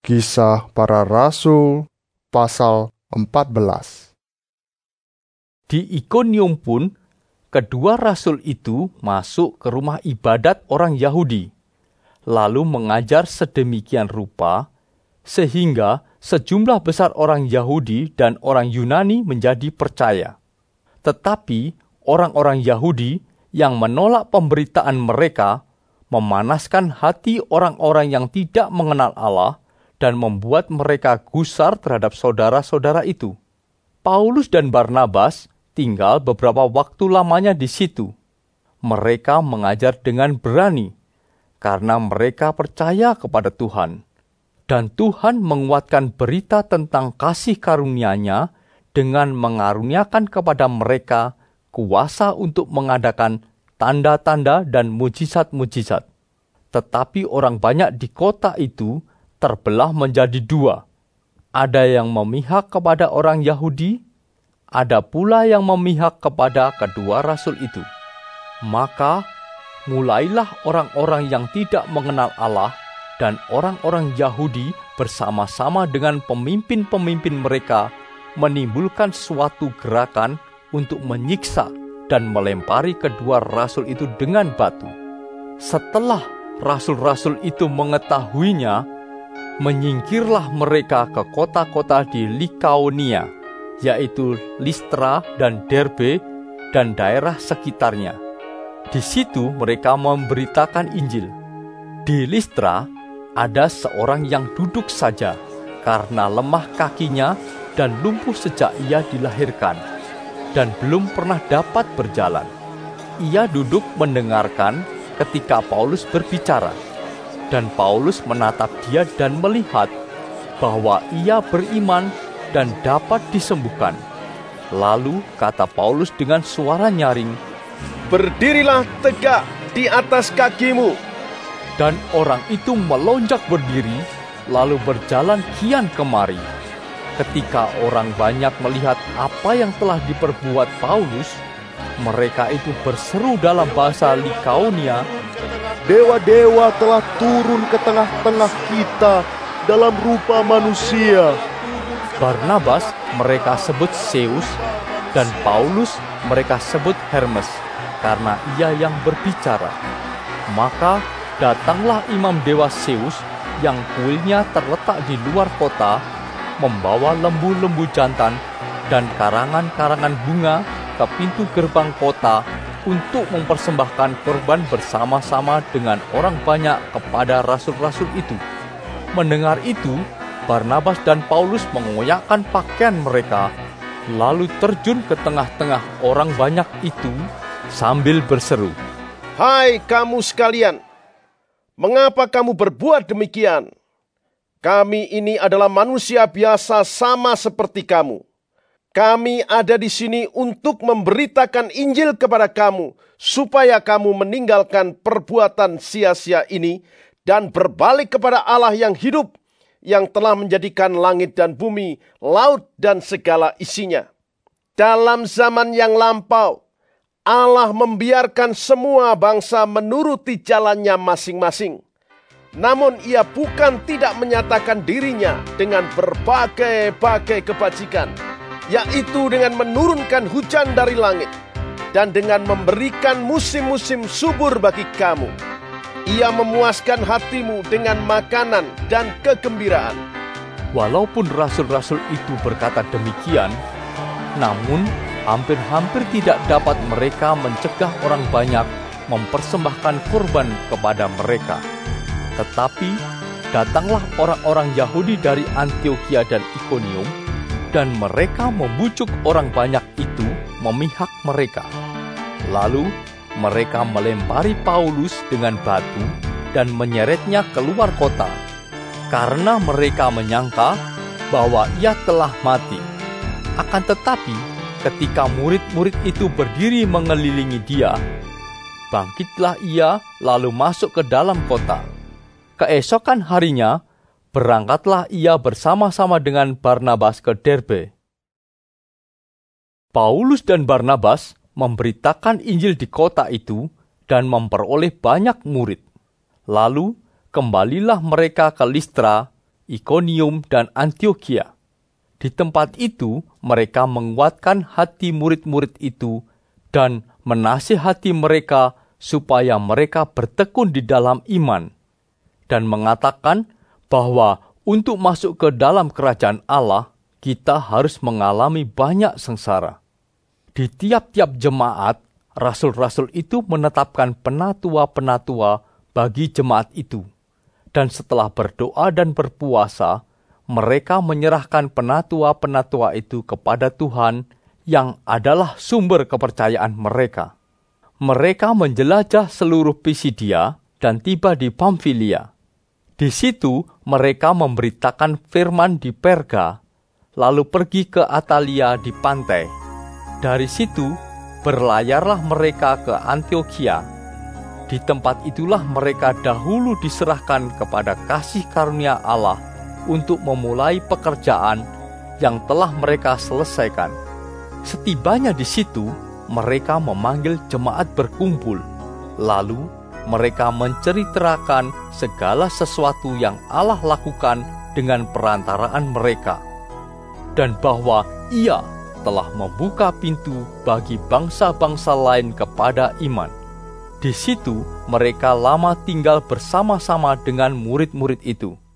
Kisah Para Rasul pasal 14. Di Ikonium pun, kedua rasul itu masuk ke rumah ibadat orang Yahudi, lalu mengajar sedemikian rupa, sehingga sejumlah besar orang Yahudi dan orang Yunani menjadi percaya. Tetapi orang-orang Yahudi yang menolak pemberitaan mereka memanaskan hati orang-orang yang tidak mengenal Allah dan membuat mereka gusar terhadap saudara-saudara itu. Paulus dan Barnabas tinggal beberapa waktu lamanya di situ. Mereka mengajar dengan berani, karena mereka percaya kepada Tuhan. Dan Tuhan menguatkan berita tentang kasih karunia-Nya dengan mengaruniakan kepada mereka kuasa untuk mengadakan tanda-tanda dan mujizat-mujizat. Tetapi orang banyak di kota itu terbelah menjadi dua. Ada yang memihak kepada orang Yahudi, ada pula yang memihak kepada kedua rasul itu. Maka mulailah orang-orang yang tidak mengenal Allah dan orang-orang Yahudi bersama-sama dengan pemimpin-pemimpin mereka menimbulkan suatu gerakan untuk menyiksa dan melempari kedua rasul itu dengan batu. Setelah rasul-rasul itu mengetahuinya, menyingkirlah mereka ke kota-kota di Likaonia, yaitu Listra dan Derbe dan daerah sekitarnya. Di situ mereka memberitakan Injil. Di Listra ada seorang yang duduk saja karena lemah kakinya dan lumpuh sejak ia dilahirkan, dan belum pernah dapat berjalan. Ia duduk mendengarkan ketika Paulus berbicara. Dan Paulus menatap dia dan melihat bahwa ia beriman dan dapat disembuhkan. Lalu kata Paulus dengan suara nyaring, "Berdirilah tegak di atas kakimu." Dan orang itu melonjak berdiri, lalu berjalan kian kemari. Ketika orang banyak melihat apa yang telah diperbuat Paulus, mereka itu berseru dalam bahasa Likaonia, "Dewa-dewa telah turun ke tengah-tengah kita dalam rupa manusia." Barnabas mereka sebut Zeus, dan Paulus mereka sebut Hermes, karena ia yang berbicara. Maka datanglah imam dewa Zeus yang kuilnya terletak di luar kota, membawa lembu-lembu jantan dan karangan-karangan bunga ke pintu gerbang kota untuk mempersembahkan korban bersama-sama dengan orang banyak kepada rasul-rasul itu. Mendengar itu, Barnabas dan Paulus mengoyakkan pakaian mereka, lalu terjun ke tengah-tengah orang banyak itu sambil berseru, "Hai kamu sekalian, mengapa kamu berbuat demikian? Kami ini adalah manusia biasa sama seperti kamu. Kami ada di sini untuk memberitakan Injil kepada kamu, supaya kamu meninggalkan perbuatan sia-sia ini dan berbalik kepada Allah yang hidup, yang telah menjadikan langit dan bumi, laut dan segala isinya. Dalam zaman yang lampau, Allah membiarkan semua bangsa menuruti jalannya masing-masing. Namun ia bukan tidak menyatakan dirinya dengan berbagai-bagai kebajikan, yaitu dengan menurunkan hujan dari langit, dan dengan memberikan musim-musim subur bagi kamu. Ia memuaskan hatimu dengan makanan dan kegembiraan." Walaupun rasul-rasul itu berkata demikian, namun hampir-hampir tidak dapat mereka mencegah orang banyak mempersembahkan kurban kepada mereka. Tetapi datanglah orang-orang Yahudi dari Antiokhia dan Ikonium, dan mereka membujuk orang banyak itu memihak mereka. Lalu mereka melempari Paulus dengan batu dan menyeretnya keluar kota, karena mereka menyangka bahwa ia telah mati. Akan tetapi ketika murid-murid itu berdiri mengelilingi dia, bangkitlah ia lalu masuk ke dalam kota. Keesokan harinya, berangkatlah ia bersama-sama dengan Barnabas ke Derbe. Paulus dan Barnabas memberitakan Injil di kota itu dan memperoleh banyak murid. Lalu kembalilah mereka ke Listra, Ikonium, dan Antiokhia. Di tempat itu mereka menguatkan hati murid-murid itu dan menasihati mereka supaya mereka bertekun di dalam iman, dan mengatakan bahwa untuk masuk ke dalam kerajaan Allah, kita harus mengalami banyak sengsara. Di tiap-tiap jemaat, rasul-rasul itu menetapkan penatua-penatua bagi jemaat itu. Dan setelah berdoa dan berpuasa, mereka menyerahkan penatua-penatua itu kepada Tuhan yang adalah sumber kepercayaan mereka. Mereka menjelajah seluruh Pisidia dan tiba di Pamfilia. Di situ mereka memberitakan firman di Perga, lalu pergi ke Atalia di pantai. Dari situ berlayarlah mereka ke Antiokhia. Di tempat itulah mereka dahulu diserahkan kepada kasih karunia Allah untuk memulai pekerjaan yang telah mereka selesaikan. Setibanya di situ, mereka memanggil jemaat berkumpul. Lalu mereka menceritakan segala sesuatu yang Allah lakukan dengan perantaraan mereka, dan bahwa Ia telah membuka pintu bagi bangsa-bangsa lain kepada iman. Di situ mereka lama tinggal bersama-sama dengan murid-murid itu.